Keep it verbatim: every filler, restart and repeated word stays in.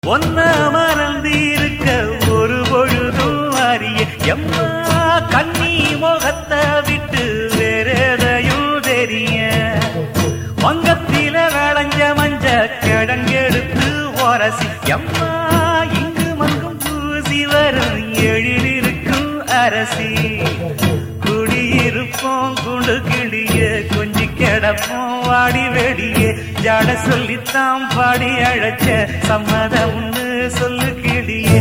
ஒன்ன மறந்திருக்க ஒரு பொழுதும் அறிய எம்மா கண்ணி முகத்தை விட்டு வேறெதையும் தெரிய வங்கத்தில விளைஞ்ச மஞ்ச கிழங்கெடுத்து உரசி எம்மா இங்கு மங்கும் பூசி வரும் எழிலிருக்கும் அரசி குடியிருப்போம் குண்டு கிளிய கொஞ்சி கிடப்போம் வாடி வெடியே ஜாட சொல்லித்தான் பாடி அழைச்ச சம்மதம்னு சொல்லு கிளியே.